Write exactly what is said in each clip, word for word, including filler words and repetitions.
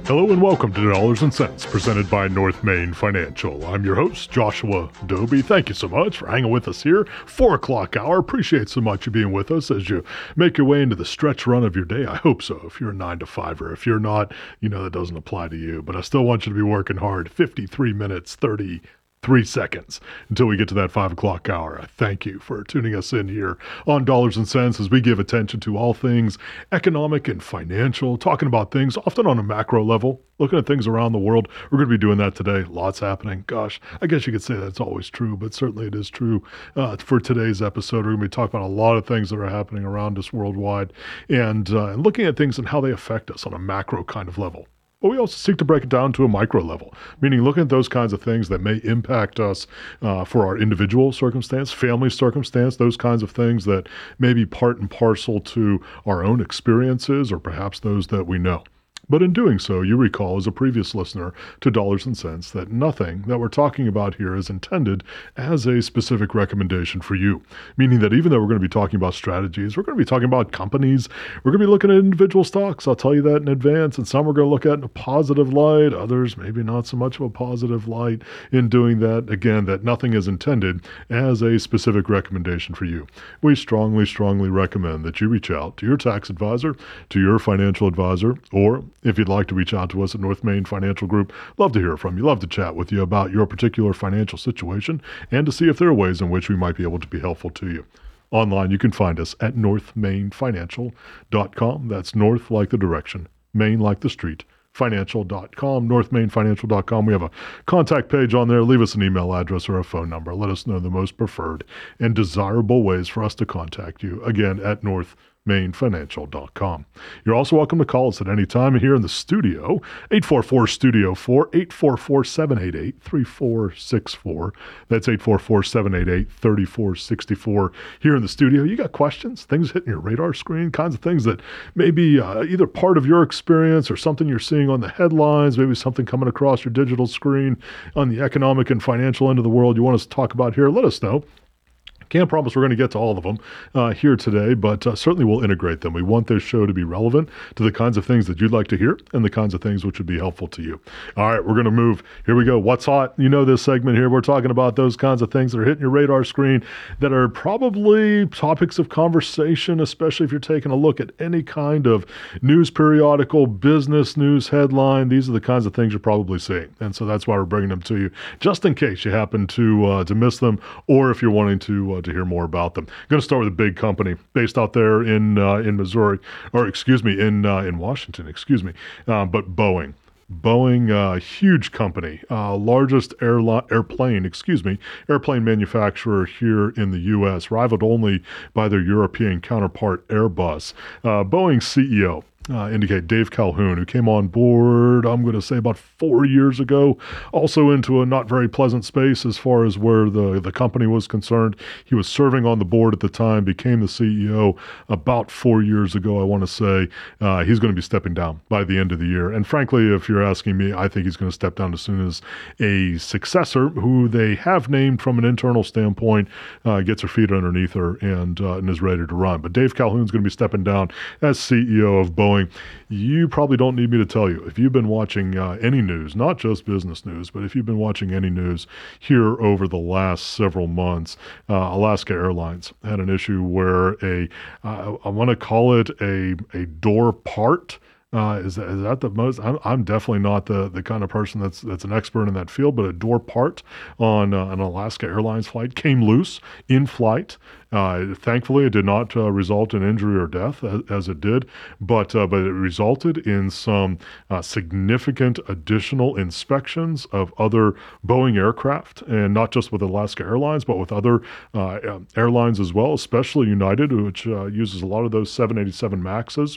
Hello and welcome to Dollars and Cents, presented by North Main Financial. I'm your host, Joshua Dobie. Thank you so much for hanging with us here. Four o'clock hour. Appreciate so much you being with us as you make your way into the stretch run of your day. I hope so. If you're a nine to fiver, if you're not, you know that doesn't apply to you. But I still want you to be working hard. fifty-three minutes, thirty Three seconds until we get to that five o'clock hour. I thank you for tuning us in here on Dollars and Cents as we give attention to all things economic and financial, talking about things often on a macro level, looking at things around the world. We're going to be doing that today. Lots happening. Gosh, I guess you could say that's always true, but certainly it is true uh, for today's episode. We're going to be talking about a lot of things that are happening around us worldwide and, uh, and looking at things and how they affect us on a macro kind of level. But we also seek to break it down to a micro level, meaning looking at those kinds of things that may impact us uh, for our individual circumstance, family circumstance, those kinds of things that may be part and parcel to our own experiences or perhaps those that we know. But in doing so, you recall as a previous listener to Dollars and Cents that nothing that we're talking about here is intended as a specific recommendation for you, meaning that even though we're going to be talking about strategies, we're going to be talking about companies, we're going to be looking at individual stocks, I'll tell you that in advance, and some we're going to look at in a positive light, others maybe not so much of a positive light in doing that. Again, that nothing is intended as a specific recommendation for you. We strongly, strongly recommend that you reach out to your tax advisor, to your financial advisor, or if you'd like to reach out to us at North Main Financial Group, love to hear from you, love to chat with you about your particular financial situation and to see if there are ways in which we might be able to be helpful to you. Online, you can find us at north main financial dot com. That's north like the direction, Main like the street, financial dot com, north main financial dot com. We have a contact page on there. Leave us an email address or a phone number. Let us know the most preferred and desirable ways for us to contact you. Again, at north main financial dot com. You're also welcome to call us at any time here in the studio, eight four four, studio four, eight four four, seven eight eight, three four six four. That's eight four four, seven eight eight, three four six four. Here in the studio, you got questions, things hitting your radar screen, kinds of things that may be uh, either part of your experience or something you're seeing on the headlines, maybe something coming across your digital screen on the economic and financial end of the world you want us to talk about here. Let us know. Can't promise we're going to get to all of them uh, here today, but uh, certainly we'll integrate them. We want this show to be relevant to the kinds of things that you'd like to hear and the kinds of things which would be helpful to you. All right, we're going to move. Here we go. What's hot? You know this segment here. We're talking about those kinds of things that are hitting your radar screen that are probably topics of conversation, especially if you're taking a look at any kind of news periodical, business news headline. These are the kinds of things you're probably seeing. And so that's why we're bringing them to you, just in case you happen to uh, to miss them or if you're wanting to uh, to hear more about them. I'm going to start with a big company based out there in uh, in Missouri, or excuse me, in uh, in Washington, excuse me, uh, but Boeing. Boeing, uh, huge company, uh, largest airline, airplane, excuse me, airplane manufacturer here in the U S, rivaled only by their European counterpart Airbus. Uh, Boeing's C E O, Uh, indicate Dave Calhoun, who came on board, I'm going to say about four years ago, also into a not very pleasant space as far as where the, the company was concerned. He was serving on the board at the time, became the C E O about four years ago, I want to say. Uh, he's going to be stepping down by the end of the year. And frankly, if you're asking me, I think he's going to step down as soon as a successor who they have named from an internal standpoint uh, gets her feet underneath her and, uh, and is ready to run. But Dave Calhoun's going to be stepping down as C E O of Boeing. You probably don't need me to tell you, if you've been watching uh, any news, not just business news, but if you've been watching any news here over the last several months, uh, Alaska Airlines had an issue where a, uh, I want to call it a, a door part. Uh, is, that, is that the most? I'm, I'm definitely not the, the kind of person that's that's an expert in that field, but a door part on uh, an Alaska Airlines flight came loose in flight. Uh, thankfully, it did not uh, result in injury or death as, as it did, but uh, but it resulted in some uh, significant additional inspections of other Boeing aircraft, and not just with Alaska Airlines, but with other uh, airlines as well, especially United, which uh, uses a lot of those seven eighty-seven Maxes.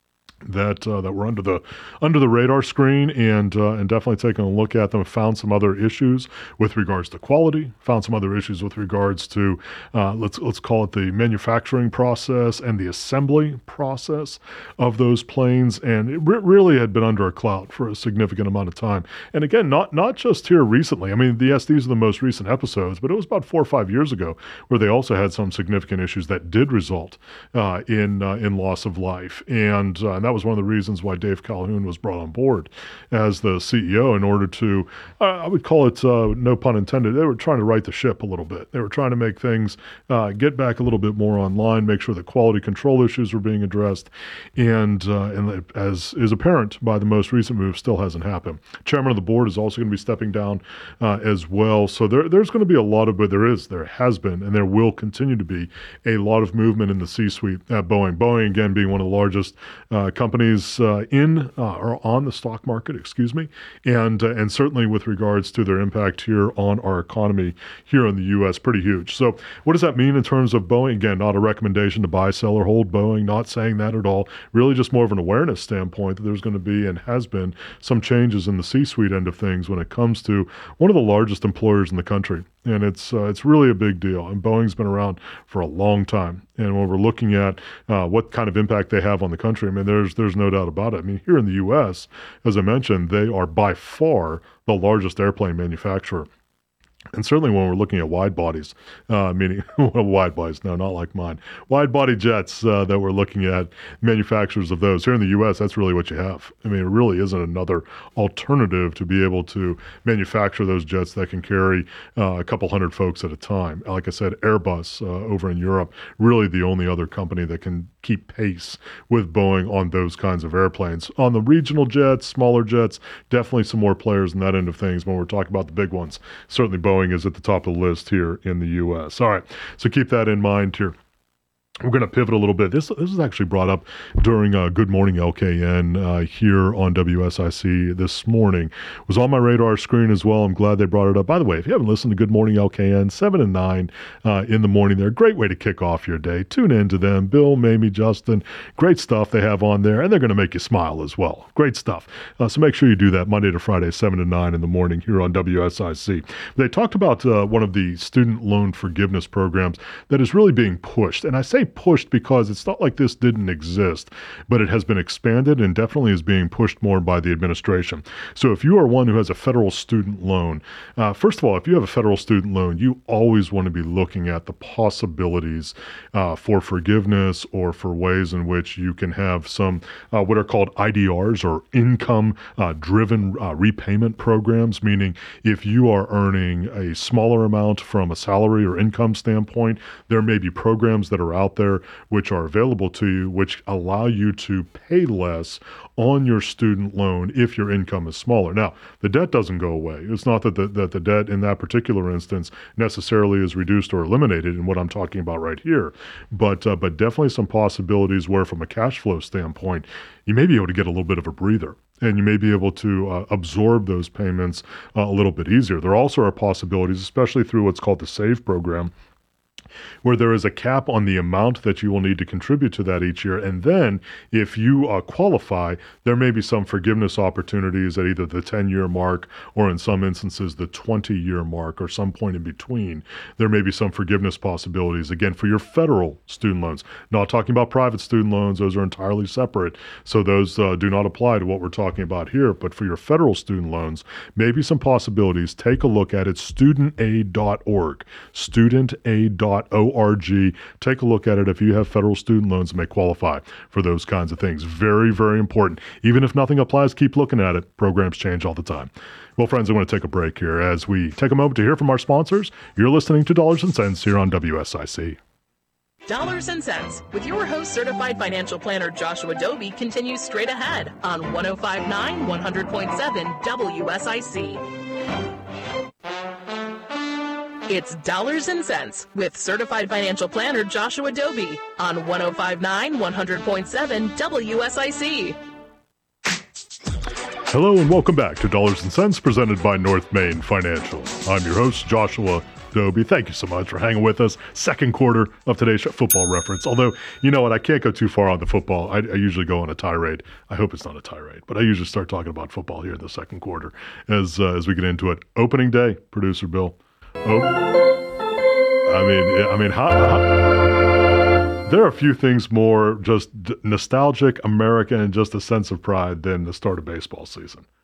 that uh, that were under the under the radar screen, and uh, and definitely taking a look at them, found some other issues with regards to quality, found some other issues with regards to uh, let's let's call it the manufacturing process and the assembly process of those planes, and it re- really had been under a cloud for a significant amount of time. And again, not not just here recently. I mean, yes, these are the most recent episodes, but it was about four or five years ago where they also had some significant issues that did result uh, in uh, in loss of life, and, uh, and that that was one of the reasons why Dave Calhoun was brought on board as the C E O in order to, uh, I would call it, uh, no pun intended, they were trying to right the ship a little bit. They were trying to make things uh, get back a little bit more online, make sure that quality control issues were being addressed, and uh, and as is apparent by the most recent move, still hasn't happened. Chairman of the board is also going to be stepping down uh, as well. So there, there's going to be a lot of, but there is, there has been, and there will continue to be a lot of movement in the C-suite at Boeing. Boeing, again, being one of the largest uh, companies uh, in uh, or on the stock market, excuse me, and uh, and certainly with regards to their impact here on our economy here in the U S, pretty huge. So what does that mean in terms of Boeing? Again, not a recommendation to buy, sell, or hold Boeing, not saying that at all. Really just more of an awareness standpoint that there's going to be and has been some changes in the C-suite end of things when it comes to one of the largest employers in the country. And it's uh, it's really a big deal. And Boeing's been around for a long time. And when we're looking at uh, what kind of impact they have on the country, I mean, there's there's no doubt about it. I mean, here in the U S, as I mentioned, they are by far the largest airplane manufacturer. And certainly when we're looking at wide bodies, uh, meaning wide bodies, no, not like mine, wide body jets uh, that we're looking at, manufacturers of those here in the U S, that's really what you have. I mean, it really isn't another alternative to be able to manufacture those jets that can carry uh, a couple hundred folks at a time. Like I said, Airbus uh, over in Europe, really the only other company that can keep pace with Boeing on those kinds of airplanes. On the regional jets, smaller jets, definitely some more players in that end of things when we're talking about the big ones. Certainly Boeing is at the top of the list here in the U S. All right, so keep that in mind here. We're going to pivot a little bit. This this was actually brought up during uh, Good Morning L K N uh, here on W S I C this morning. It was on my radar screen as well. I'm glad they brought it up. By the way, if you haven't listened to Good Morning L K N, seven and nine uh, in the morning, they're a great way to kick off your day. Tune in to them. Bill, Mamie, Justin, great stuff they have on there, and they're going to make you smile as well. Great stuff. Uh, so make sure you do that Monday to Friday, seven to nine in the morning here on W S I C. They talked about uh, one of the student loan forgiveness programs that is really being pushed. And I say pushed because it's not like this didn't exist, but it has been expanded and definitely is being pushed more by the administration. So if you are one who has a federal student loan, uh, first of all, if you have a federal student loan, you always want to be looking at the possibilities uh, for forgiveness or for ways in which you can have some uh, what are called I D Rs or income-driven uh, uh, repayment programs, meaning if you are earning a smaller amount from a salary or income standpoint, there may be programs that are out there which are available to you, which allow you to pay less on your student loan if your income is smaller. Now, the debt doesn't go away. It's not that the, that the debt in that particular instance necessarily is reduced or eliminated in what I'm talking about right here, but uh, but definitely some possibilities where from a cash flow standpoint, you may be able to get a little bit of a breather. And you may be able to uh, absorb those payments uh, a little bit easier. There also are possibilities, especially through what's called the SAVE program, where there is a cap on the amount that you will need to contribute to that each year. And then if you uh, qualify, there may be some forgiveness opportunities at either the ten-year mark or in some instances the twenty-year mark or some point in between. There may be some forgiveness possibilities, again, for your federal student loans. Not talking about private student loans. Those are entirely separate. So those uh, do not apply to what we're talking about here. But for your federal student loans, maybe some possibilities. Take a look at it, student aid dot org, student aid dot org. Take a look at it if you have federal student loans and may qualify for those kinds of things. Very, very important. Even if nothing applies, keep looking at it. Programs change all the time. Well, friends, I want to take a break here as we take a moment to hear from our sponsors. You're listening to Dollars and Cents here on W S I C. Dollars and Cents with your host, certified financial planner Joshua Dobie, continues straight ahead on one oh five point nine, one hundred point seven W S I C. It's Dollars and Cents with certified financial planner Joshua Dobie on one oh five point nine, one hundred point seven W S I C. Hello and welcome back to Dollars and Cents presented by North Main Financial. I'm your host, Joshua Dobie. Thank you so much for hanging with us. Second quarter of today's show, football reference. Although, you know what, I can't go too far on the football. I, I usually go on a tirade. I hope it's not a tirade, but I usually start talking about football here in the second quarter as uh, as we get into it. Opening day, producer Bill. Oh, I mean, I mean, how, how, there are a few things more just d- nostalgic, American, and just a sense of pride than the start of baseball season.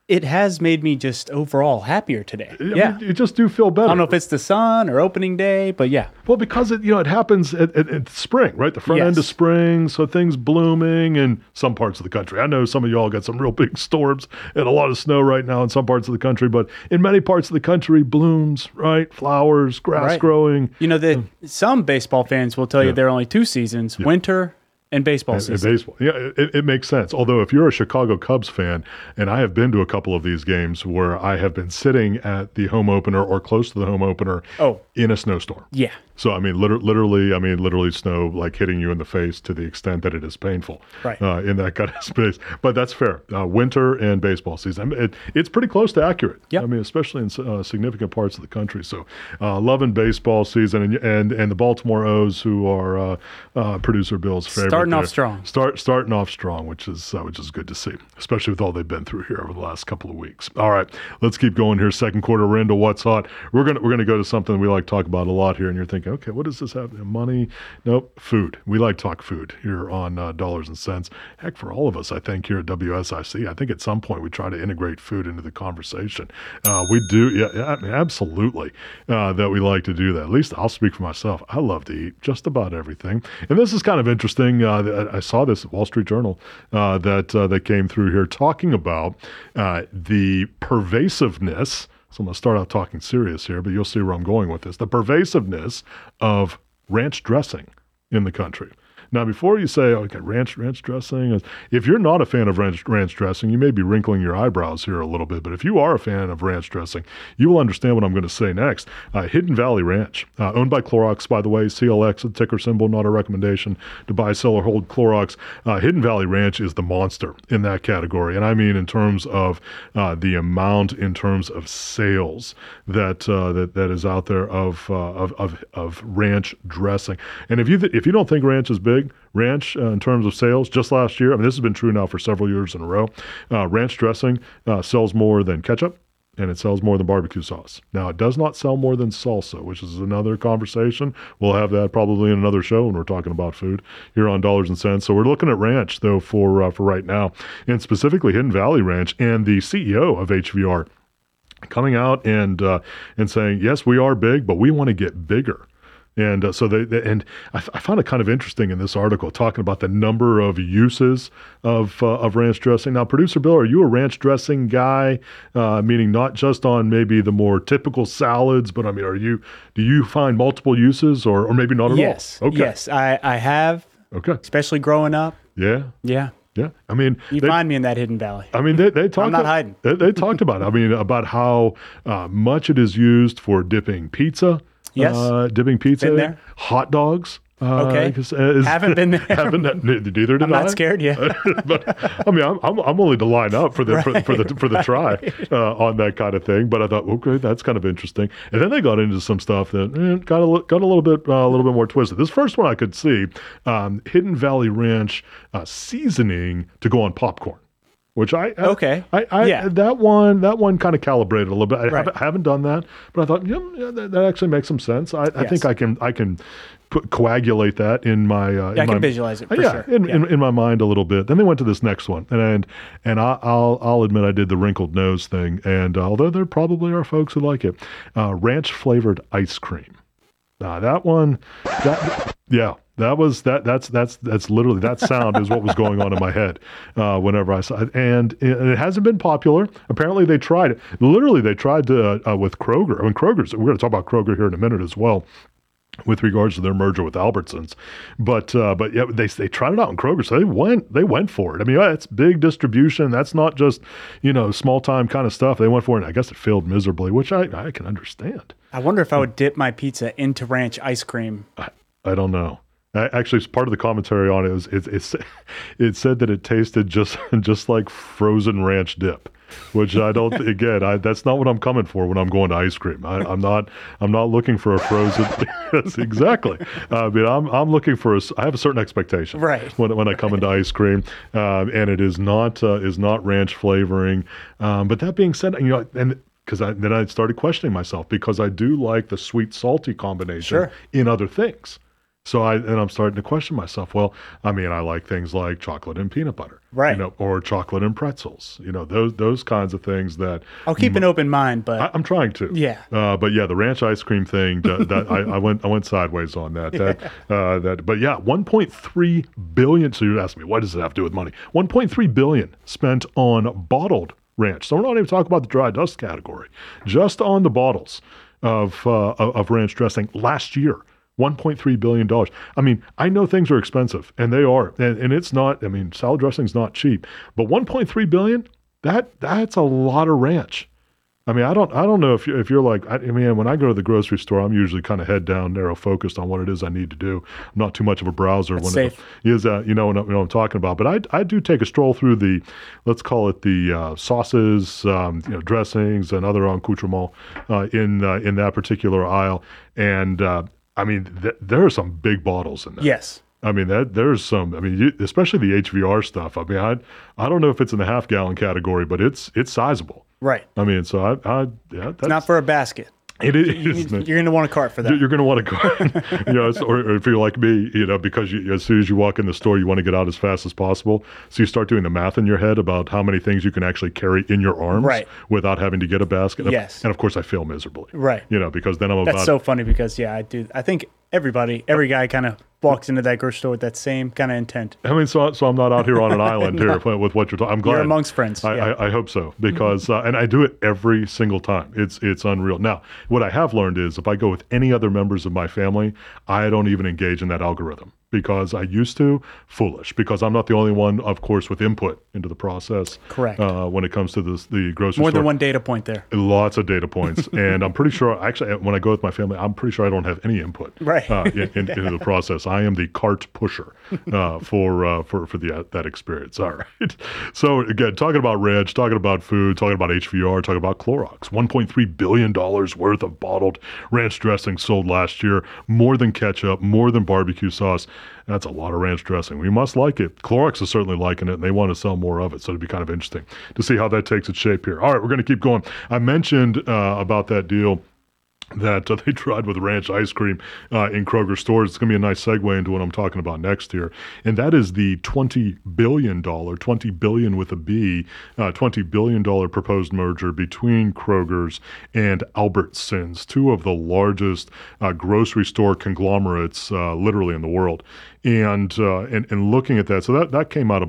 it has made me just overall happier today. I yeah. mean, you just do feel better. I don't know if it's the sun or opening day, but yeah. Well, because it, you know, it happens at, at, at spring, right? The front Yes. end of spring, so things blooming in some parts of the country. I know some of y'all got some real big storms and a lot of snow right now in some parts of the country, but in many parts of the country, blooms, right? Flowers, grass Right. growing. You know, that some baseball fans will tell you Yeah. there are only two seasons, winter and baseball And, and season. baseball. Yeah, it, it makes sense. Although if you're a Chicago Cubs fan, and I have been to a couple of these games where I have been sitting at the home opener or close to the home opener Oh. in a snowstorm. Yeah. So, I mean, liter- literally, I mean, literally snow like hitting you in the face to the extent that it is painful Right. uh, in that kind of space. But that's fair. Uh, winter and baseball season. I mean, it, it's pretty close to accurate. Yep. I mean, especially in uh, significant parts of the country. So, uh, loving baseball season and and and the Baltimore O's, who are uh, uh, producer Bill's favorite. Starting off there. strong. Start starting off strong, which is uh, which is good to see, especially with all they've been through here over the last couple of weeks. All right, let's keep going here. Second quarter, we're into what's hot. We're gonna we're gonna go to something we like to talk about a lot here, and you're thinking, okay, what does this have? Money? Nope, food. We like to talk food here on uh, Dollars and Cents. Heck, for all of us, I think here at W S I C, I think at some point we try to integrate food into the conversation. Uh, we do, yeah, yeah, I mean, absolutely, uh, that we like to do that. At least I'll speak for myself. I love to eat just about everything, and this is kind of interesting. Uh, I saw this at Wall Street Journal uh, that uh, that came through here talking about uh, the pervasiveness. So I'm going to start out talking serious here, but you'll see where I'm going with this. The pervasiveness of ranch dressing in the country. Now, before you say, okay, ranch ranch dressing, if you're not a fan of ranch, ranch dressing, you may be wrinkling your eyebrows here a little bit, but if you are a fan of ranch dressing, you will understand what I'm going to say next. Uh, Hidden Valley Ranch, uh, owned by Clorox, by the way, C L X, a ticker symbol, not a recommendation to buy, sell, or hold Clorox. Uh, Hidden Valley Ranch is the monster in that category, and I mean in terms of uh, the amount, in terms of sales that uh, that that is out there of, uh, of of of ranch dressing. And if you th- if you don't think ranch is big, ranch uh, in terms of sales, just last year, I mean, this has been true now for several years in a row, uh, ranch dressing uh, sells more than ketchup, and it sells more than barbecue sauce. Now, it does not sell more than salsa, which is another conversation. We'll have that probably in another show when we're talking about food here on Dollars and Cents. So we're looking at ranch, though, for uh, for right now, and specifically Hidden Valley Ranch, and the C E O of H V R coming out and uh, and saying, yes, we are big, but we want to get bigger. And uh, so they, they and I, I found it kind of interesting in this article talking about the number of uses of uh, of ranch dressing. Now, producer Bill, are you a ranch dressing guy? Uh, meaning not just on maybe the more typical salads, but I mean, are you do you find multiple uses, or or maybe not at Yes. all? Okay. Yes, I, I have, Okay. especially growing up. Yeah. Yeah. Yeah. I mean, You they- find me in that Hidden Valley. I mean, they, they talked. not hiding. They, they talked about it. I mean, about how uh, much it is used for dipping pizza. Yes. Uh, dipping pizza. Been there. Hot dogs. Uh, Okay. is- is- Haven't been there. haven't. Neither did I'm I. not scared yet. But I mean, I'm, I'm I'm only to line up for the for, for the for the try uh, on that kind of thing. But I thought, okay, that's kind of interesting. And then they got into some stuff that eh, got a li- got a little bit uh, a little bit more twisted. This first one I could see, um, Hidden Valley Ranch uh, seasoning to go on popcorn. Which I I- Okay. I, I Yeah. that one that one kind of calibrated a little bit. I, Right. haven't, I haven't done that, but I thought yeah, yeah that, that actually makes some sense. I, I Yes. think I can I can put, coagulate that in my uh, in Yeah, I my, can visualize it for yeah, sure. In, Yeah. in in my mind a little bit. Then they went to this next one, and and I, I'll I'll admit I did the wrinkled nose thing, and uh, although there probably are folks who like it, uh, ranch flavored ice cream. Now that one, that yeah. That was that. That's that's that's literally that sound is what was going on in my head uh, whenever I saw it, and it, and it hasn't been popular. Apparently, they tried it. Literally, they tried to uh, with Kroger. I mean, Kroger's. We're going to talk about Kroger here in a minute as well, with regards to their merger with Albertsons. But uh, but yeah, they they tried it out in Kroger, so they went they went for it. I mean, that's big distribution. That's not just you know small time kind of stuff. They went for it. And I guess it failed miserably, which I I can understand. I wonder if I would dip my pizza into ranch ice cream. I, I don't know. I, actually, part of the commentary on it was it, it, it said that it tasted just just like frozen ranch dip, which I don't. Again, I, that's not what I'm coming for when I'm going to ice cream. I, I'm not. I'm not looking for a frozen. Yes, exactly. I mean, I'm I'm looking for a. I have a certain expectation, Right. when when I come into ice cream, um, and it is not uh, is not ranch flavoring. Um, but that being said, you know, and. Because I, then I started questioning myself because I do like the sweet salty combination Sure. in other things. So I and I'm starting to question myself. Well, I mean, I like things like chocolate and peanut butter, Right. You know, or chocolate and pretzels. You know, those those kinds of things that I'll keep an open mind, but I, I'm trying to. Yeah. Uh, but yeah, the ranch ice cream thing that, that I, I went I went sideways on that. That uh, that. But yeah, one point three billion. So you ask me, what does it have to do with money? one point three billion spent on bottled ranch. So we're not even talking about the dry dust category, just on the bottles of uh, of ranch dressing last year. one point three billion dollars. I mean, I know things are expensive, and they are, and, and it's not, I mean, salad dressing's not cheap, but one point three billion dollars, that that's a lot of ranch. I mean, I don't I don't know if you're, if you're like, I, I mean, when I go to the grocery store, I'm usually kind of head down, narrow focused on what it is I need to do. I'm not too much of a browser. That's when safe. It is, uh, you know, what, I- you know what I'm talking about. But I I do take a stroll through the, let's call it the uh, sauces, um, you know, dressings, and other accoutrements uh, in uh, in that particular aisle, and uh, I mean, th- there are some big bottles in there. yes. I mean, that there's some. I mean, you, especially the H V R stuff. I mean, I I don't know if it's in the half gallon category, but it's it's sizable. Right. I mean, so I, I yeah, that's Not for a basket. it is. You need- you're going to want a cart for that. You're going to want to go, you know, or, or if you're like me, you know, because you, as soon as you walk in the store, you want to get out as fast as possible. So you start doing the math in your head about how many things you can actually carry in your arms Right. without having to get a basket. And of- Yes. And of course, I fail miserably. Right. You know, because then I'm That's about so funny because, yeah, I do. I think everybody, every guy kind of walks into that grocery store with that same kind of intent. I mean, so so I'm not out here on an island here with what you're talking. I'm glad You're amongst friends. I, yeah. I, I hope so because uh, and I do it every single time. It's it's unreal. Now, what I have learned is if I go with any other members of my family, I don't even engage in that algorithm because I used to. Foolish because I'm not the only one, of course, with input into the process. Correct. Uh, when it comes to this, the grocery More store. than one data point there. Lots of data points, and I'm pretty sure. Actually, when I go with my family, I'm pretty sure I don't have any input Right. uh, in, in, into the process. I am the cart pusher uh, for uh, for for the that experience. All right. So again, talking about ranch, talking about food, talking about H V R, talking about Clorox. one point three billion dollars worth of bottled ranch dressing sold last year. More than ketchup, more than barbecue sauce. That's a lot of ranch dressing. We must like it. Clorox is certainly liking it, and they want to sell more of it. So it'd be kind of interesting to see how that takes its shape here. All right, we're going to keep going. I mentioned uh, about that deal that uh, they tried with ranch ice cream uh, in Kroger stores. It's going to be a nice segue into what I'm talking about next here. And that is the twenty billion dollars, twenty billion dollars with a B, uh, twenty billion dollars proposed merger between Kroger's and Albertsons, two of the largest uh, grocery store conglomerates uh, literally in the world. And, uh, and and looking at that, so that, that came out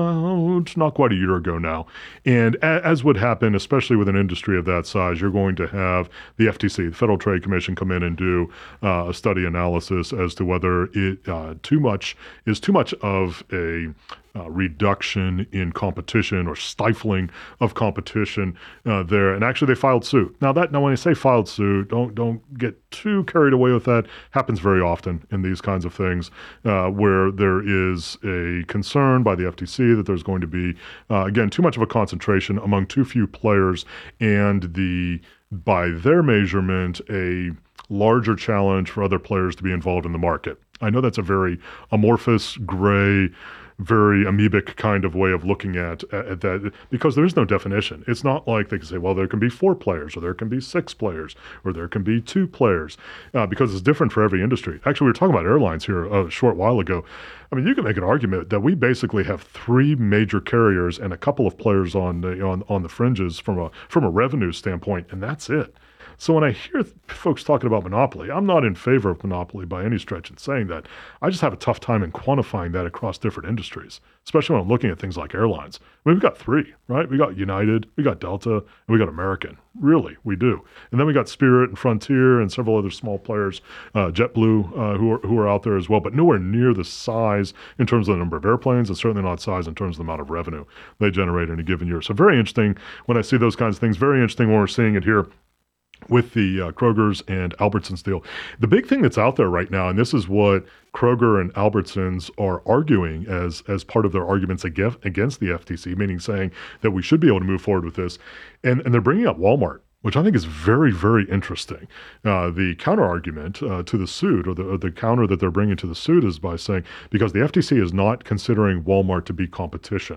about not quite a year ago now. And a, as would happen, especially with an industry of that size, you're going to have the F T C, the Federal Trade Commission, come in and do uh, a study analysis as to whether it uh, too much is too much of a Uh, reduction in competition or stifling of competition uh, there, and actually they filed suit. Now that now when I say filed suit, don't don't get too carried away with that. Happens very often in these kinds of things uh, where there is a concern by the F T C that there's going to be uh, again too much of a concentration among too few players, and the by their measurement a larger challenge for other players to be involved in the market. I know that's a very amorphous, gray, very amoebic kind of way of looking at, at that because there is no definition. It's not like they can say, well, there can be four players or there can be six players or there can be two players uh, because it's different for every industry. Actually, we were talking about airlines here a short while ago. I mean, you can make an argument that we basically have three major carriers and a couple of players on the, on, on the fringes from a from a revenue standpoint, and that's it. So when I hear th- folks talking about monopoly, I'm not in favor of monopoly by any stretch in saying that. I just have a tough time in quantifying that across different industries, especially when I'm looking at things like airlines. I mean, we've got three, right? We got United, we got Delta, and we got American. Really, we do. And then we got Spirit and Frontier and several other small players, uh, JetBlue, uh, who are who are out there as well, but nowhere near the size in terms of the number of airplanes, and certainly not size in terms of the amount of revenue they generate in a given year. So very interesting when I see those kinds of things. Very interesting when we're seeing it here with the uh, Kroger's and Albertsons deal. The big thing that's out there right now, and this is what Kroger and Albertsons are arguing as as part of their arguments against, against the F T C, meaning saying that we should be able to move forward with this. And, and they're bringing up Walmart, which I think is very, very interesting. Uh, the counter-argument uh, to the suit, or the, or the counter that they're bringing to the suit is by saying, because the F T C is not considering Walmart to be competition.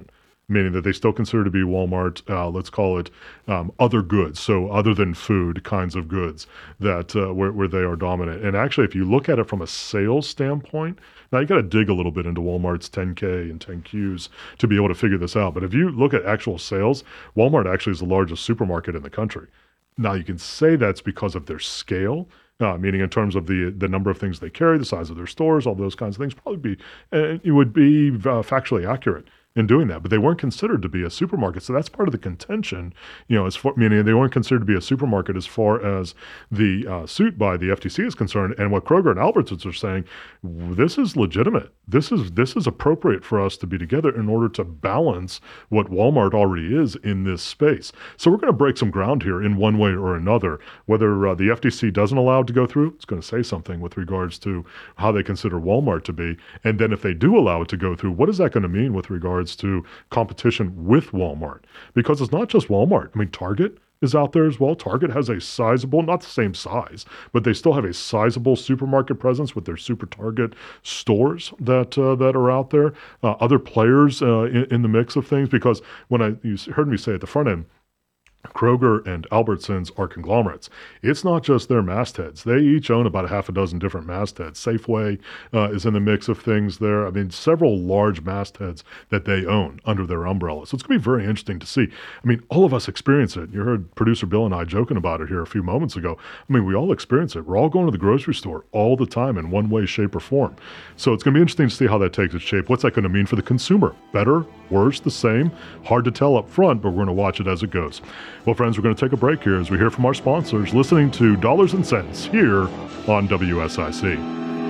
meaning that they still consider to be Walmart, uh, let's call it um, other goods, so other than food kinds of goods that uh, where, where they are dominant. And actually, if you look at it from a sales standpoint, now you got to dig a little bit into Walmart's ten K and ten Qs to be able to figure this out. But if you look at actual sales, Walmart actually is the largest supermarket in the country. Now you can say that's because of their scale, uh, meaning in terms of the the number of things they carry, the size of their stores, all those kinds of things. Probably be uh, it would be uh, factually accurate in doing that, but they weren't considered to be a supermarket. So that's part of the contention, you know, as far, meaning they weren't considered to be a supermarket as far as the uh, suit by the F T C is concerned. And what Kroger and Albertsons are saying, this is legitimate. This is this is appropriate for us to be together in order to balance what Walmart already is in this space. So we're going to break some ground here in one way or another. Whether uh, the F T C doesn't allow it to go through, it's going to say something with regards to how they consider Walmart to be. And then if they do allow it to go through, what is that going to mean with regards to competition with Walmart? Because it's not just Walmart. I mean, Target is out there as well. Target has a sizable, not the same size, but they still have a sizable supermarket presence with their Super Target stores that uh, that are out there. Uh, other players uh, in, in the mix of things, because when I you heard me say at the front end, Kroger and Albertsons are conglomerates. It's not just their mastheads. They each own about a half a dozen different mastheads. Safeway uh, is in the mix of things there. I mean, several large mastheads that they own under their umbrella. So it's going to be very interesting to see. I mean, all of us experience it. You heard producer Bill and I joking about it here a few moments ago. I mean, we all experience it. We're all going to the grocery store all the time in one way, shape, or form. So it's going to be interesting to see how that takes its shape. What's that going to mean for the consumer? Better? Worse? The same? Hard to tell up front, but we're going to watch it as it goes. Well, friends, we're going to take a break here as we hear from our sponsors, listening to Dollars and Cents here on W S I C.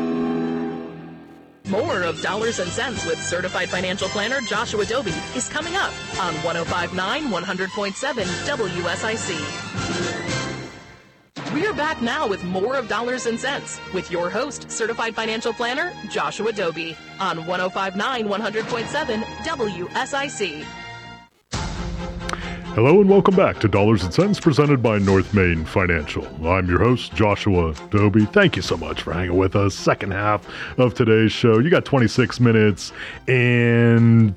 More of Dollars and Cents with certified financial planner Joshua Doby is coming up on one oh five point nine, one hundred point seven W S I C. We're back now with more of Dollars and Cents with your host, certified financial planner Joshua Doby on one oh five point nine, one hundred point seven W S I C. Hello and welcome back to Dollars and Cents presented by North Main Financial. I'm your host, Joshua Doby. Thank you so much for hanging with us. Second half of today's show. You got twenty-six minutes and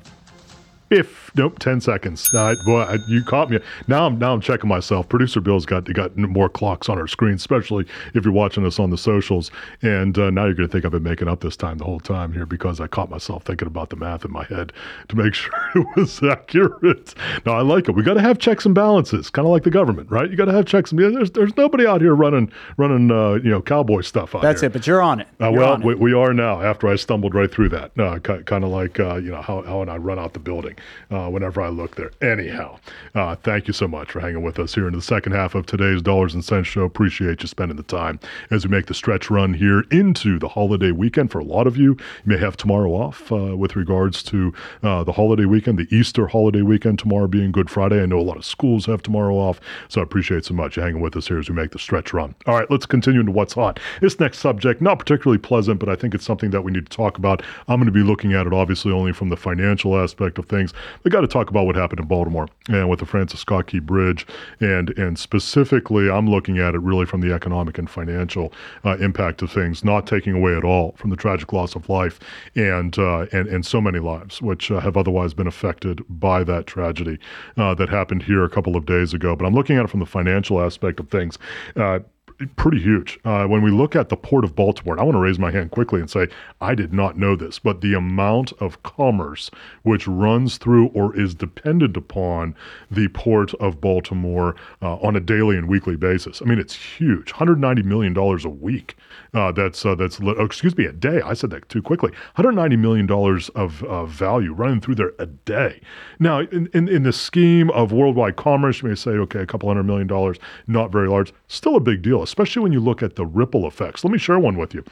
if nope, ten seconds. Uh, boy, I, you caught me. Now I'm now I'm checking myself. Producer Bill's got got more clocks on our screen, especially if you're watching us on the socials. And uh, now you're going to think I've been making up this time the whole time here because I caught myself thinking about the math in my head to make sure it was accurate. No, I like it. We got to have checks and balances, kind of like the government, right? You got to have checks and balances. There's there's nobody out here running running uh, you know cowboy stuff out That's here. it. But you're on it. Uh, You're well, on it. we, we are now. After I stumbled right through that, uh, kind of like uh, you know how how I run out the building. Uh, whenever I look there. Anyhow, uh, thank you so much for hanging with us here in the second half of today's Dollars and Cents show. Appreciate you spending the time as we make the stretch run here into the holiday weekend. For a lot of you, you may have tomorrow off uh, with regards to uh, the holiday weekend, the Easter holiday weekend, tomorrow being Good Friday. I know a lot of schools have tomorrow off, so I appreciate so much you hanging with us here as we make the stretch run. All right, let's continue into what's hot. This next subject, not particularly pleasant, but I think it's something that we need to talk about. I'm going to be looking at it obviously only from the financial aspect of things. We got to talk about what happened in Baltimore and with the Francis Scott Key Bridge, and and specifically, I'm looking at it really from the economic and financial uh, impact of things, not taking away at all from the tragic loss of life and uh, and and so many lives which uh, have otherwise been affected by that tragedy uh, that happened here a couple of days ago. But I'm looking at it from the financial aspect of things. Uh, Pretty huge. Uh, when we look at the Port of Baltimore, and I want to raise my hand quickly and say, I did not know this, but the amount of commerce which runs through or is dependent upon the Port of Baltimore uh, on a daily and weekly basis. I mean, it's huge. one hundred ninety million dollars a week. Uh, that's, uh, that's oh, excuse me, a day. I said that too quickly. one hundred ninety million dollars of uh, value running through there a day. Now, in, in, in the scheme of worldwide commerce, you may say, okay, a couple hundred million dollars, not very large. Still a big deal, especially when you look at the ripple effects. Let me share one with you.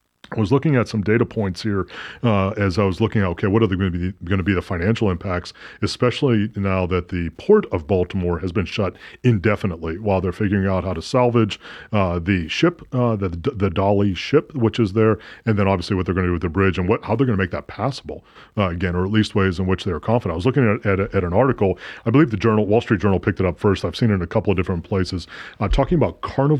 I was looking at some data points here uh, as I was looking at, okay, what are going to be going to be the financial impacts, especially now that the Port of Baltimore has been shut indefinitely while they're figuring out how to salvage uh, the ship, uh, the the Dolly ship, which is there, and then obviously what they're going to do with the bridge and what how they're going to make that passable uh, again, or at least ways in which they're confident. I was looking at, at, at an article, I believe the Journal, Wall Street Journal picked it up first. I've seen it in a couple of different places, uh, talking about Carnival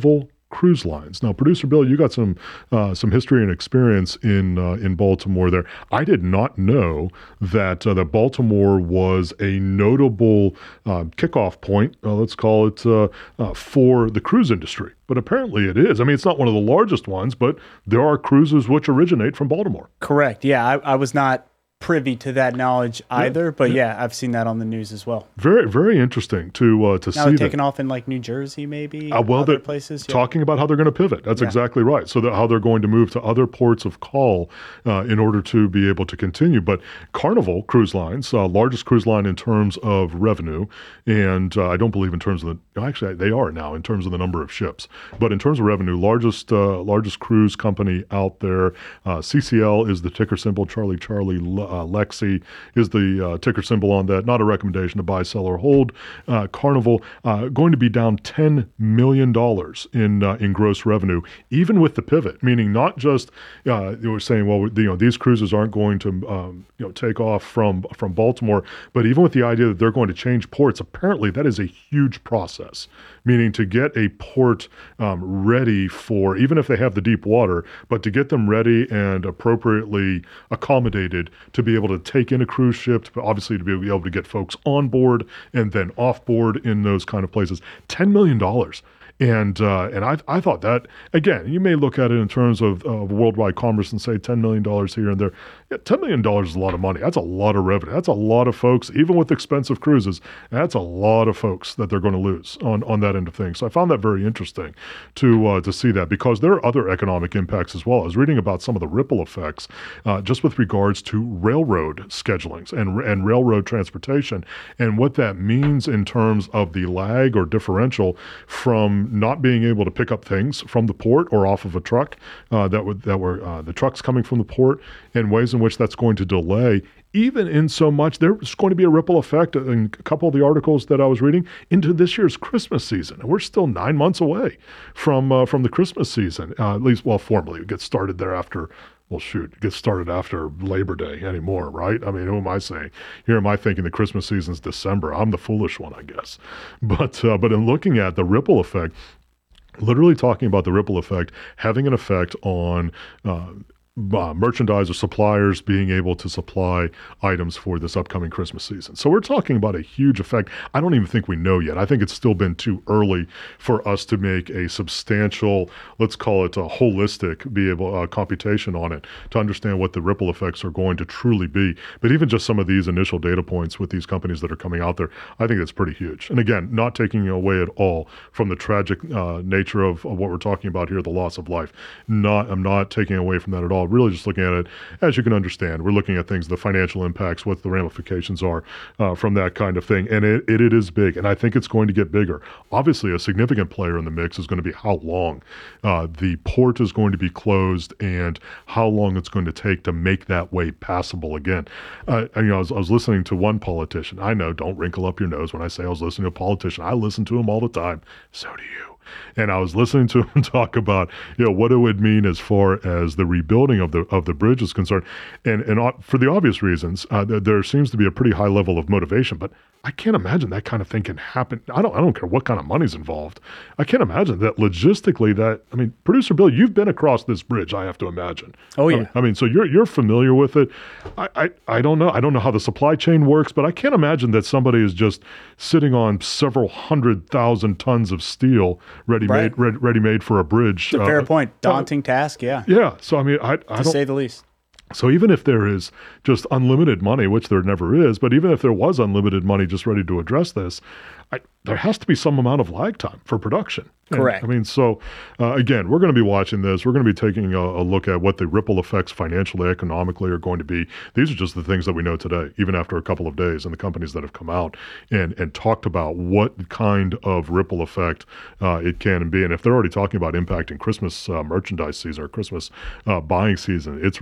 Cruise Lines. Now, producer Bill, you got some uh, some history and experience in uh, in Baltimore there. I did not know that uh, that Baltimore was a notable uh, kickoff point, uh, let's call it, uh, uh, for the cruise industry. But apparently it is. I mean, it's not one of the largest ones, but there are cruises which originate from Baltimore. Correct. Yeah, I, I was not privy to that knowledge either, yeah, but yeah. yeah, I've seen that on the news as well. Very, very interesting to uh, to now see they're that. taking off in like New Jersey, maybe uh, well, other places. Yeah. Talking about how they're going to pivot. That's yeah. exactly right. So that how they're going to move to other ports of call uh, in order to be able to continue. But Carnival Cruise Lines, uh, largest cruise line in terms of revenue, and uh, I don't believe in terms of the actually they are now in terms of the number of ships, but in terms of revenue, largest uh, largest cruise company out there. Uh, C C L is the ticker symbol. Charlie Charlie uh, Lexi is the uh, ticker symbol on that. Not a recommendation to buy, sell, or hold. Uh, Carnival uh, going to be down ten million dollars in uh, in gross revenue, even with the pivot. Meaning not just uh, they were saying, well, you know, these cruises aren't going to um, you know take off from from Baltimore, but even with the idea that they're going to change ports, apparently that is a huge process. Meaning to get a port um, ready for, even if they have the deep water, but to get them ready and appropriately accommodated to be able to take in a cruise ship, but obviously to be able to get folks on board and then off board in those kind of places. ten million dollars. And uh, and I I thought that, again, you may look at it in terms of, of worldwide commerce and say ten million dollars here and there. Yeah, ten million dollars is a lot of money. That's a lot of revenue. That's a lot of folks, even with expensive cruises, that's a lot of folks that they're going to lose on, on that end of things. So I found that very interesting to uh, to see that, because there are other economic impacts as well. I was reading about some of the ripple effects uh, just with regards to railroad schedulings and, and railroad transportation, and what that means in terms of the lag or differential from not being able to pick up things from the port or off of a truck uh, that would that were uh, the trucks coming from the port, and ways in which that's going to delay, even in so much there's going to be a ripple effect in a couple of the articles that I was reading into this year's Christmas season. And we're still nine months away from uh, from the Christmas season, uh, at least, well, formally. It gets started there after Well, shoot, it gets started after Labor Day anymore, right? I mean, who am I saying? Here am I thinking the Christmas season's December. I'm the foolish one, I guess. But uh, but in looking at the ripple effect, literally talking about the ripple effect having an effect on uh, Uh, merchandise or suppliers being able to supply items for this upcoming Christmas season. So we're talking about a huge effect. I don't even think we know yet. I think it's still been too early for us to make a substantial, let's call it a holistic, be able uh, computation on it to understand what the ripple effects are going to truly be. But even just some of these initial data points with these companies that are coming out there, I think it's pretty huge. And again, not taking away at all from the tragic uh, nature of, of what we're talking about here, the loss of life. Not, I'm not taking away from that at all. Really just looking at it, as you can understand, we're looking at things, the financial impacts, what the ramifications are uh, from that kind of thing. And it, it, it is big, and I think it's going to get bigger. Obviously, a significant player in the mix is going to be how long uh, the port is going to be closed and how long it's going to take to make that way passable again. Uh, and, you know, I was, I was listening to one politician. I know, don't wrinkle up your nose when I say I was listening to a politician. I listen to him all the time. So do you. And I was listening to him talk about, you know, what it would mean as far as the rebuilding of the of the bridge is concerned. And and for the obvious reasons, uh, there, there seems to be a pretty high level of motivation. But I can't imagine that kind of thing can happen. I don't I don't care what kind of money's involved. I can't imagine that logistically that, I mean, producer Bill, you've been across this bridge, I have to imagine. Oh, yeah. I mean, I mean so you're you're familiar with it. I, I, I don't know. I don't know how the supply chain works, but I can't imagine that somebody is just sitting on several hundred thousand tons of steel ready right. made ready, ready made for a bridge. It's a fair uh, point. Daunting uh, task, yeah. Yeah. So I mean, I, I to don't, say the least. So even if there is just unlimited money, which there never is, but even if there was unlimited money just ready to address this, I, there has to be some amount of lag time for production. Correct. And, I mean, so uh, again, we're going to be watching this. We're going to be taking a, a look at what the ripple effects financially, economically are going to be. These are just the things that we know today, even after a couple of days, and the companies that have come out and, and talked about what kind of ripple effect uh, it can be. And if they're already talking about impacting Christmas uh, merchandise season or Christmas uh, buying season, it's real.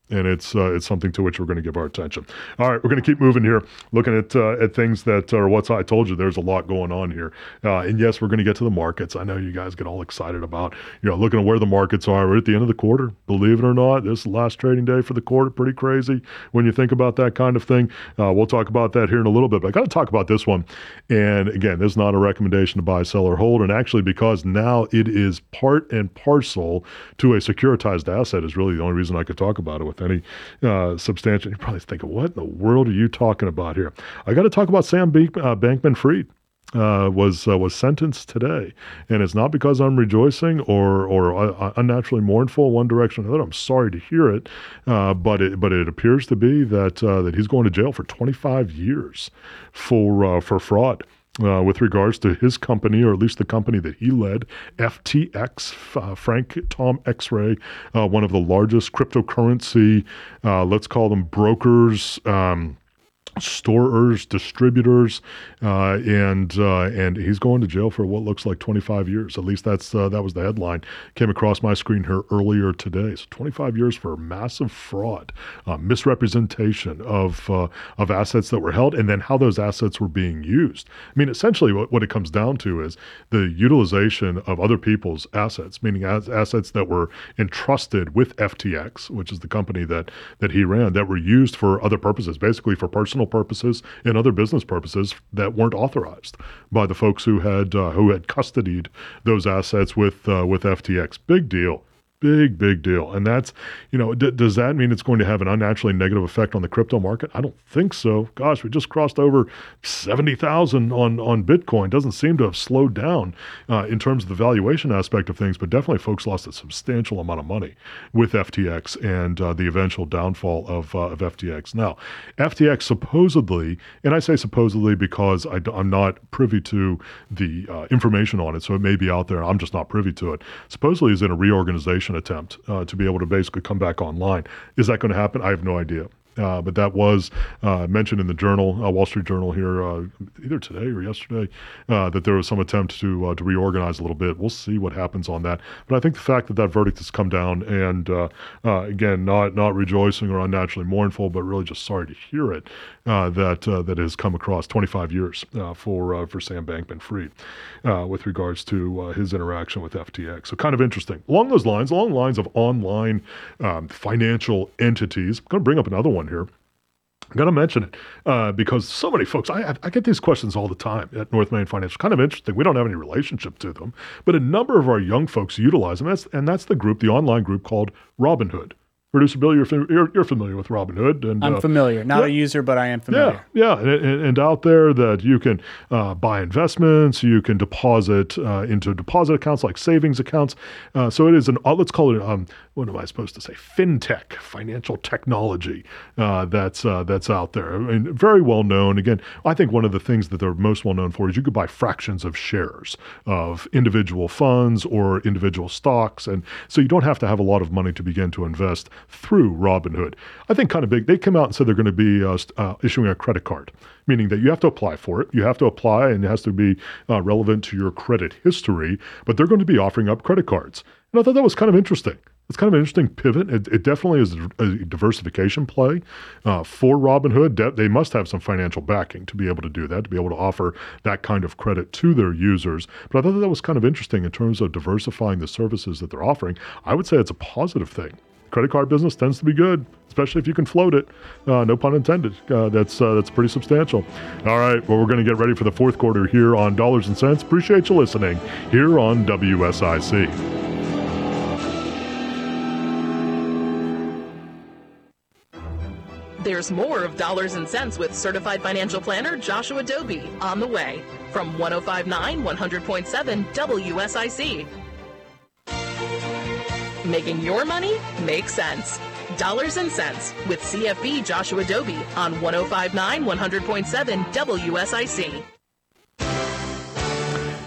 And it's uh, it's something to which we're going to give our attention. All right, we're going to keep moving here, looking at uh, at things that are what's I told you. There's a lot going on here, uh, and yes, we're going to get to the markets. I know you guys get all excited about you know looking at where the markets are. We're at the end of the quarter. Believe it or not, this is the last trading day for the quarter. Pretty crazy when you think about that kind of thing. Uh, we'll talk about that here in a little bit. But I got to talk about this one. And again, this is not a recommendation to buy, sell, or hold. And actually, because now it is part and parcel to a securitized asset, is really the only reason I could talk about it with any uh, substantial. You're probably thinking, what in the world are you talking about here? I got to talk about Sam Be- uh, Bankman-Fried. Uh, was uh, was sentenced today, and it's not because I'm rejoicing or or uh, unnaturally mournful one direction or another. I'm sorry to hear it, uh, but it but it appears to be that uh, that he's going to jail for twenty-five years for uh, for fraud. Uh, with regards to his company, or at least the company that he led, F T X, uh, Frank Tom X-Ray, uh, one of the largest cryptocurrency, uh, let's call them brokers, um, storers, distributors, uh, and uh, and he's going to jail for what looks like twenty-five years. At least that's uh, that was the headline. Came across my screen here earlier today. So twenty-five years for massive fraud, uh, misrepresentation of uh, of assets that were held, and then how those assets were being used. I mean, essentially, what, what it comes down to is the utilization of other people's assets, meaning as, assets that were entrusted with F T X, which is the company that that he ran, that were used for other purposes, basically for personal purposes and other business purposes that weren't authorized by the folks who had uh, who had custodied those assets with uh, with F T X. Big deal. Big, big deal. And that's, you know, d- does that mean it's going to have an unnaturally negative effect on the crypto market? I don't think so. Gosh, we just crossed over seventy thousand on, on Bitcoin. Doesn't seem to have slowed down uh, in terms of the valuation aspect of things, but definitely folks lost a substantial amount of money with F T X and uh, the eventual downfall of, uh, of F T X. Now, F T X supposedly, and I say supposedly because I, I'm not privy to the uh, information on it, so it may be out there, I'm just not privy to it, supposedly is in a reorganization attempt uh, to be able to basically come back online. Is that going to happen? I have no idea. Uh, but that was uh, mentioned in the Journal, uh, Wall Street Journal here, uh, either today or yesterday, uh, that there was some attempt to uh, to reorganize a little bit. We'll see what happens on that. But I think the fact that that verdict has come down, and uh, uh, again, not not rejoicing or unnaturally mournful, but really just sorry to hear it, uh, that uh, that has come across twenty-five years uh, for uh, for Sam Bankman-Fried uh, with regards to uh, his interaction with F T X. So kind of interesting. Along those lines, along the lines of online um, financial entities, I'm going to bring up another one here. I'm going to mention it uh, because so many folks, I, I get these questions all the time at North Main Financial. Kind of interesting. We don't have any relationship to them, but a number of our young folks utilize them. That's, and that's the group, the online group called Robinhood. Producer Bill, you're, you're, you're familiar with Robinhood. And, I'm uh, familiar. Not yeah. a user, but I am familiar. Yeah, yeah. And, and, and out there that you can uh, buy investments, you can deposit uh, into deposit accounts like savings accounts. Uh, so it is an, let's call it, um, what am I supposed to say? FinTech, financial technology uh, that's uh, that's out there. I mean, very well known. Again, I think one of the things that they're most well known for is you could buy fractions of shares of individual funds or individual stocks. And so you don't have to have a lot of money to begin to invest through Robinhood. I think kind of big. They came out and said they're going to be uh, uh, issuing a credit card, meaning that you have to apply for it. You have to apply, and it has to be uh, relevant to your credit history, but they're going to be offering up credit cards. And I thought that was kind of interesting. It's kind of an interesting pivot. It, it definitely is a diversification play uh, for Robinhood. De- they must have some financial backing to be able to do that, to be able to offer that kind of credit to their users. But I thought that was kind of interesting in terms of diversifying the services that they're offering. I would say it's a positive thing. Credit card business tends to be good, especially if you can float it. Uh, no pun intended. Uh, that's uh, that's pretty substantial. All right, well, we're going to get ready for the fourth quarter here on Dollars and Cents. Appreciate you listening here on W S I C. There's more of Dollars and Cents with certified financial planner Joshua Dobie on the way from one oh five point nine, one hundred point seven W S I C. Making your money make sense. Dollars and Cents with C F B Joshua Dobie on one oh five point nine, one hundred point seven W S I C.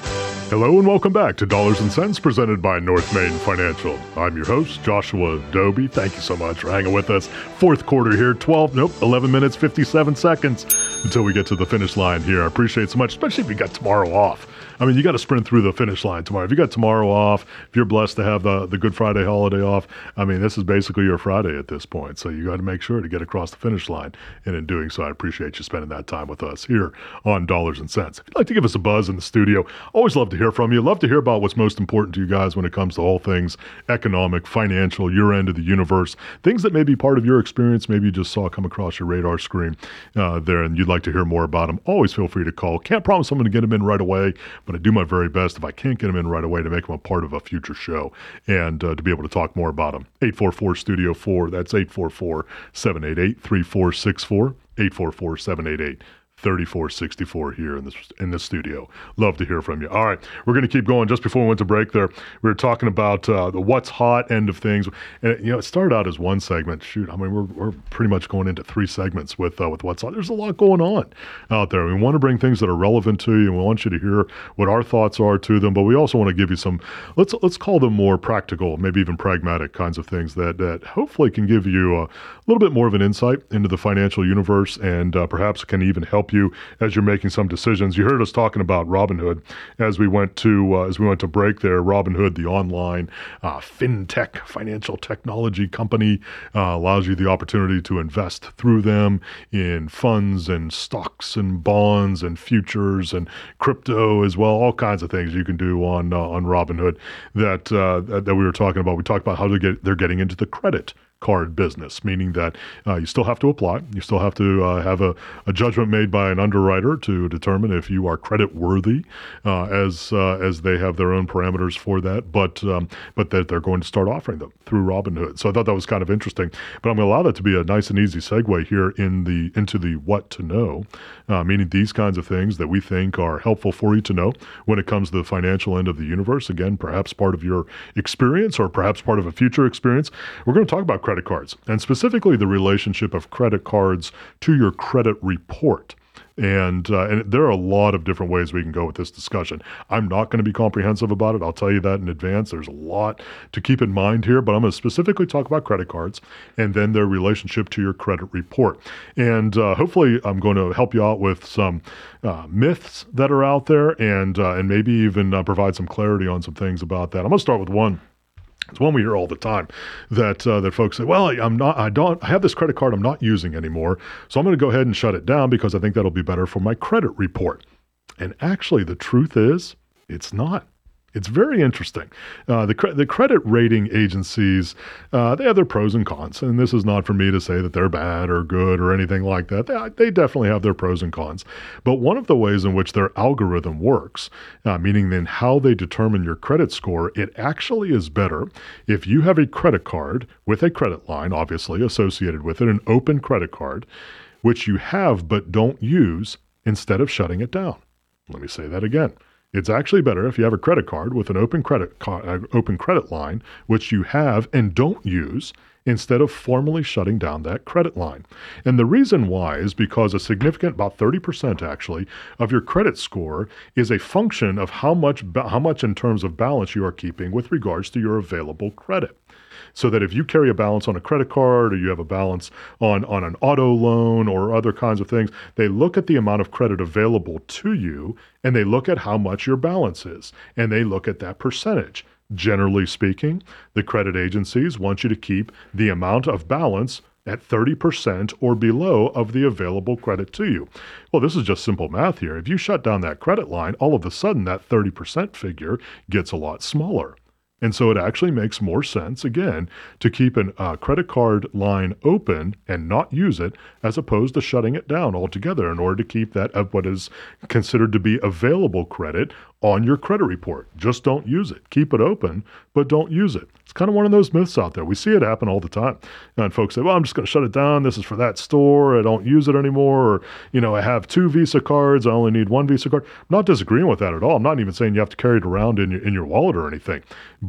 Hello and welcome back to Dollars and Cents presented by North Main Financial. I'm your host, Joshua Doby. Thank you so much for hanging with us. Fourth quarter here, twelve, nope, eleven minutes, fifty-seven seconds until we get to the finish line here. I appreciate it so much, especially if you got tomorrow off. I mean, you got to sprint through the finish line tomorrow. If you got tomorrow off, if you're blessed to have the, the Good Friday holiday off, I mean, this is basically your Friday at this point. So you got to make sure to get across the finish line. And in doing so, I appreciate you spending that time with us here on Dollars and Cents. If you'd like to give us a buzz in the studio, always love to hear from you. Love to hear about what's most important to you guys when it comes to all things economic, financial, your end of the universe, things that may be part of your experience, maybe you just saw come across your radar screen uh, there and you'd like to hear more about them. Always feel free to call. Can't promise I'm going to get them in right away, but I do my very best if I can't get them in right away to make them a part of a future show and uh, to be able to talk more about them. eight four four studio four, that's eight four four, seven eight eight, three four six four, eight four four, seven eight eight, three four six four here in this in the studio. Love to hear from you. All right, we're going to keep going. Just before we went to break there, we were talking about uh, the what's hot end of things. And, you know, it started out as one segment. Shoot, I mean, we're we're pretty much going into three segments with uh, with what's hot. There's a lot going on out there. We want to bring things that are relevant to you, and we want you to hear what our thoughts are to them. But we also want to give you some, let's let's call them more practical, maybe even pragmatic kinds of things that that hopefully can give you a little bit more of an insight into the financial universe, and uh, perhaps can even help you as you're making some decisions. You heard us talking about Robinhood as we went to uh, as we went to break there. Robinhood, the online uh, fintech financial technology company, uh, allows you the opportunity to invest through them in funds and stocks and bonds and futures and crypto as well. All kinds of things you can do on uh, on Robinhood that uh, that, that we were talking about. We talked about how to get they're getting into the credit card business, meaning that uh, you still have to apply. You still have to uh, have a, a judgment made by an underwriter to determine if you are credit worthy, uh, as uh, as they have their own parameters for that. But um, but that they're going to start offering them through Robinhood. So I thought that was kind of interesting. But I'm going to allow that to be a nice and easy segue here in the into the what to know, uh, meaning these kinds of things that we think are helpful for you to know when it comes to the financial end of the universe. Again, perhaps part of your experience or perhaps part of a future experience. We're going to talk about credit cards, and specifically the relationship of credit cards to your credit report. And uh, and there are a lot of different ways we can go with this discussion. I'm not going to be comprehensive about it. I'll tell you that in advance. There's a lot to keep in mind here, but I'm going to specifically talk about credit cards and then their relationship to your credit report. And uh, hopefully I'm going to help you out with some uh, myths that are out there, and uh, and maybe even uh, provide some clarity on some things about that. I'm going to start with one. It's one we hear all the time that uh, that folks say, well, I'm not, I don't, I have this credit card I'm not using anymore, so I'm going to go ahead and shut it down because I think that'll be better for my credit report. And actually, the truth is, it's not. It's very interesting. Uh, the cre- the credit rating agencies, uh, they have their pros and cons, and this is not for me to say that they're bad or good or anything like that. They, they definitely have their pros and cons. But one of the ways in which their algorithm works, uh, meaning then how they determine your credit score, it actually is better if you have a credit card with a credit line, obviously associated with it, an open credit card, which you have but don't use, instead of shutting it down. Let me say that again. It's actually better if you have a credit card with an open credit uh, open credit line, which you have and don't use, instead of formally shutting down that credit line. And the reason why is because a significant, about thirty percent actually, of your credit score is a function of how much, how much in terms of balance you are keeping with regards to your available credit. So that if you carry a balance on a credit card or you have a balance on, on an auto loan or other kinds of things, they look at the amount of credit available to you and they look at how much your balance is and they look at that percentage. Generally speaking, the credit agencies want you to keep the amount of balance at thirty percent or below of the available credit to you. Well, this is just simple math here. If you shut down that credit line, all of a sudden that thirty percent figure gets a lot smaller. And so it actually makes more sense, again, to keep a uh, credit card line open and not use it, as opposed to shutting it down altogether in order to keep that of what is considered to be available credit on your credit report. Just don't use it. Keep it open, but don't use it. It's kind of one of those myths out there. We see it happen all the time. And folks say, well, I'm just going to shut it down. This is for that store. I don't use it anymore. Or, you know, I have two Visa cards. I only need one Visa card. I'm not disagreeing with that at all. I'm not even saying you have to carry it around in your, in your wallet or anything.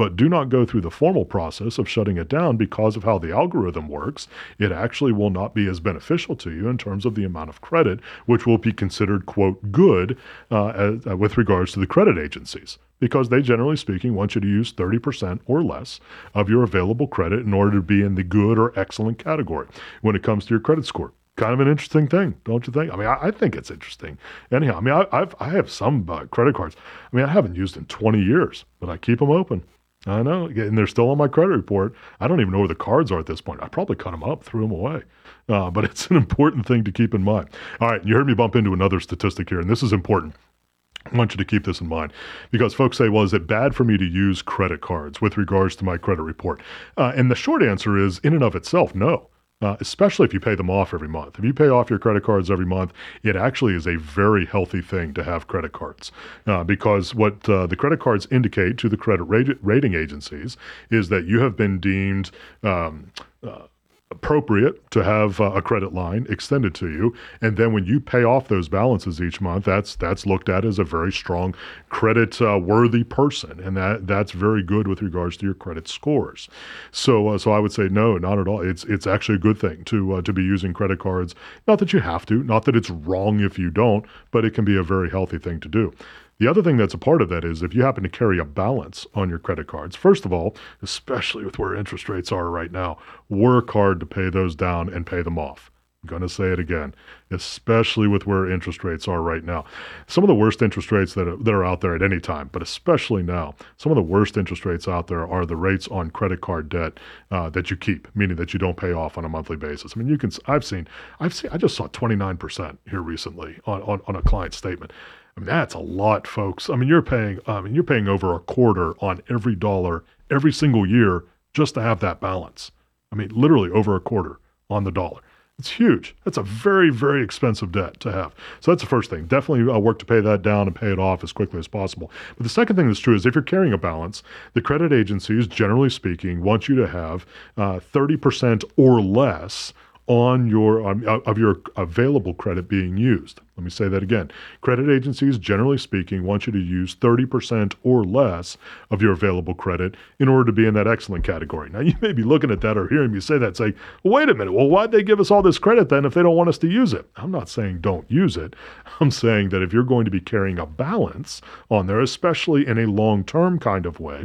but do not go through the formal process of shutting it down because of how the algorithm works. It actually will not be as beneficial to you in terms of the amount of credit, which will be considered, quote, good uh, as, uh, with regards to the credit agencies, because they, generally speaking, want you to use thirty percent or less of your available credit in order to be in the good or excellent category when it comes to your credit score. Kind of an interesting thing, don't you think? I mean, I, I think it's interesting. Anyhow, I mean, I, I've, I have some uh, credit cards. I mean, I haven't used in twenty years, but I keep them open. I know, and they're still on my credit report. I don't even know where the cards are at this point. I probably cut them up, threw them away. Uh, but it's an important thing to keep in mind. All right, you heard me bump into another statistic here, and this is important. I want you to keep this in mind because folks say, well, is it bad for me to use credit cards with regards to my credit report? Uh, and the short answer is, in and of itself, no. Uh, especially if you pay them off every month. If you pay off your credit cards every month, it actually is a very healthy thing to have credit cards uh, because what uh, the credit cards indicate to the credit rate- rating agencies is that you have been deemed um, uh, appropriate to have uh, a credit line extended to you. And then when you pay off those balances each month, that's that's looked at as a very strong credit uh, worthy person. And that that's very good with regards to your credit scores. So uh, so I would say no, not at all. It's it's actually a good thing to uh, to be using credit cards. Not that you have to, not that it's wrong if you don't, but it can be a very healthy thing to do. The other thing that's a part of that is if you happen to carry a balance on your credit cards, first of all, especially with where interest rates are right now, work hard to pay those down and pay them off. I'm going to say it again, especially with where interest rates are right now. Some of the worst interest rates that are, that are out there at any time, but especially now, some of the worst interest rates out there are the rates on credit card debt uh, that you keep, meaning that you don't pay off on a monthly basis. I mean, you can, I've seen, I've seen, I just saw twenty-nine percent here recently on, on, on a client statement. I mean, that's a lot, folks. I mean, you're paying, I mean, you're paying over a quarter on every dollar every single year just to have that balance. I mean, literally over a quarter on the dollar. It's huge. That's a very, very expensive debt to have. So that's the first thing. Definitely uh, work to pay that down and pay it off as quickly as possible. But the second thing that's true is if you're carrying a balance, the credit agencies, generally speaking, want you to have uh, thirty percent or less on your um, of your available credit being used. Let me say that again. Credit agencies, generally speaking, want you to use thirty percent or less of your available credit in order to be in that excellent category. Now, you may be looking at that or hearing me say that and say, well, wait a minute, well, why'd they give us all this credit then if they don't want us to use it? I'm not saying don't use it. I'm saying that if you're going to be carrying a balance on there, especially in a long-term kind of way,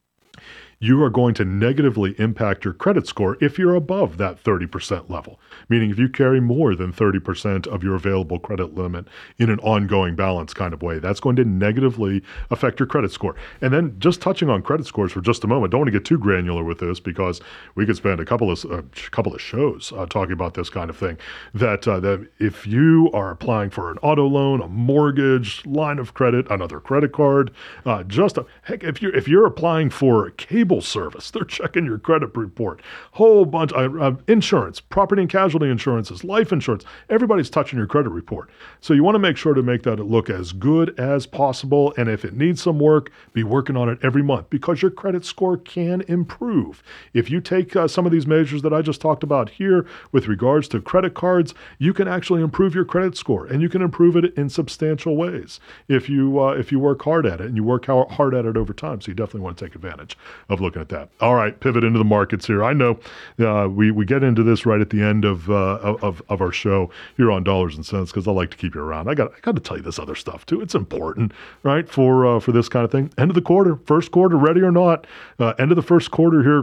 you are going to negatively impact your credit score if you're above that thirty percent level. Meaning if you carry more than thirty percent of your available credit limit in an ongoing balance kind of way, that's going to negatively affect your credit score. And then just touching on credit scores for just a moment, don't want to get too granular with this because we could spend a couple of a couple of shows uh, talking about this kind of thing. That, uh, that if you are applying for an auto loan, a mortgage, line of credit, another credit card, uh, just a, heck, if you're if you're applying for cable service, they're checking your credit report. Whole bunch of uh, insurance, property and casualty insurances, life insurance. Everybody's touching your credit report. So you want to make sure to make that look as good as possible. And if it needs some work, be working on it every month because your credit score can improve. If you take uh, some of these measures that I just talked about here with regards to credit cards, you can actually improve your credit score and you can improve it in substantial ways if you uh, if you work hard at it and you work hard at it over time. So you definitely want to take advantage of looking at that. All right, pivot into the markets here. I know uh, we we get into this right at the end of uh, of of our show here on Dollars and Cents because I like to keep you around. I got I got to tell you this other stuff too. It's important, right? For uh, for this kind of thing. End of the quarter, first quarter, ready or not? Uh, end of the first quarter here.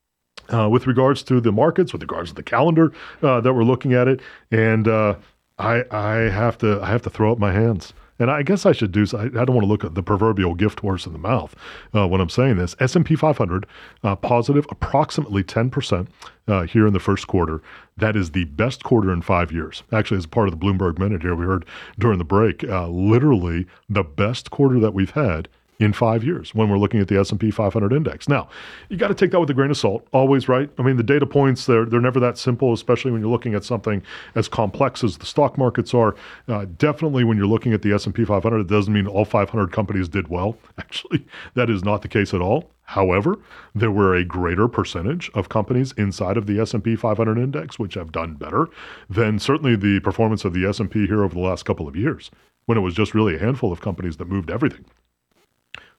Uh, with regards to the markets, with regards to the calendar uh, that we're looking at it, and uh, I I have to I have to throw up my hands. And I guess I should do, I, I don't want to look at the proverbial gift horse in the mouth uh, when I'm saying this. S and P five hundred, uh, positive approximately ten percent uh, here in the first quarter. That is the best quarter in five years. Actually, as part of the Bloomberg Minute here, we heard during the break, uh, literally the best quarter that we've had in five years when we're looking at the S and P five hundred index. Now, you got to take that with a grain of salt, always, right? I mean, the data points, they're, they're never that simple, especially when you're looking at something as complex as the stock markets are. Uh, definitely when you're looking at the S and P five hundred, it doesn't mean all five hundred companies did well. Actually, that is not the case at all. However, there were a greater percentage of companies inside of the S and P five hundred index which have done better than certainly the performance of the S and P here over the last couple of years, when it was just really a handful of companies that moved everything.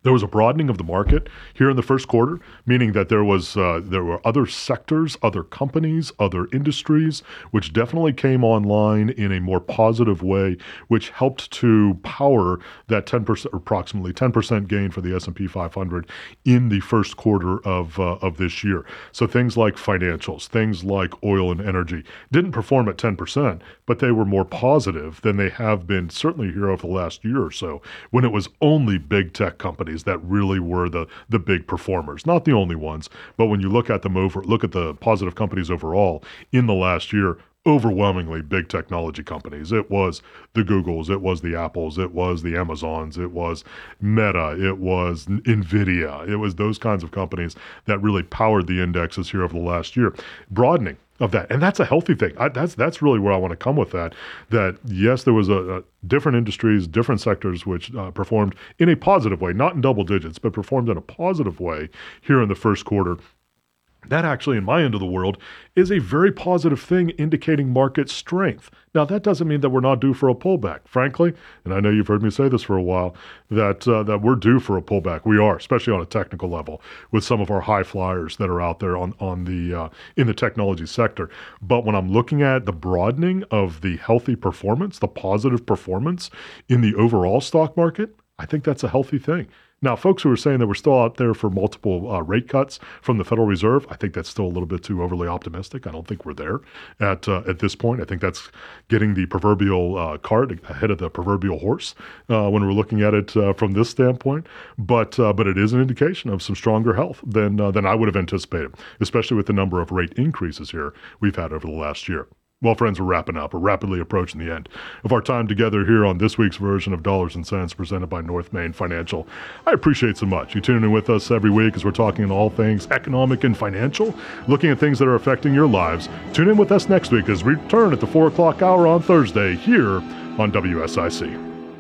There was a broadening of the market here in the first quarter, meaning that there was uh, there were other sectors, other companies, other industries, which definitely came online in a more positive way, which helped to power that ten percent, approximately ten percent gain for the S and P five hundred in the first quarter of uh, of this year. So things like financials, things like oil and energy didn't perform at ten percent, but they were more positive than they have been certainly here over the last year or so, when it was only big tech companies that really were the the big performers. Not the only ones, but when you look at them over, look at the positive companies overall in the last year, overwhelmingly big technology companies. It was the Googles, it was the Apples, it was the Amazons, it was Meta, it was NVIDIA. It was those kinds of companies that really powered the indexes here over the last year. Broadening of that. And that's a healthy thing. I, that's that's really where I want to come with that. That yes, there was a, a different industries, different sectors which uh, performed in a positive way, not in double digits, but performed in a positive way here in the first quarter. That actually, in my end of the world, is a very positive thing indicating market strength. Now, that doesn't mean that we're not due for a pullback, frankly, and I know you've heard me say this for a while, that uh, that we're due for a pullback. We are, especially on a technical level, with some of our high flyers that are out there on, on the uh, in the technology sector. But when I'm looking at the broadening of the healthy performance, the positive performance in the overall stock market, I think that's a healthy thing. Now, folks who are saying that we're still out there for multiple uh, rate cuts from the Federal Reserve, I think that's still a little bit too overly optimistic. I don't think we're there at uh, at this point. I think that's getting the proverbial uh, cart ahead of the proverbial horse uh, when we're looking at it uh, from this standpoint. But uh, but it is an indication of some stronger health than uh, than I would have anticipated, especially with the number of rate increases here we've had over the last year. Well, friends, we're wrapping up. We're rapidly approaching the end of our time together here on this week's version of Dollars and Cents presented by North Main Financial. I appreciate so much you tuning in with us every week as we're talking all things economic and financial, looking at things that are affecting your lives. Tune in with us next week as we return at the four o'clock hour on Thursday here on W S I C.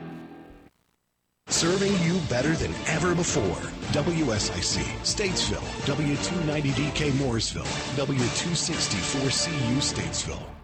Serving you better than ever before. W S I C, Statesville, W two ninety D K Mooresville, W two sixty-four C U Statesville.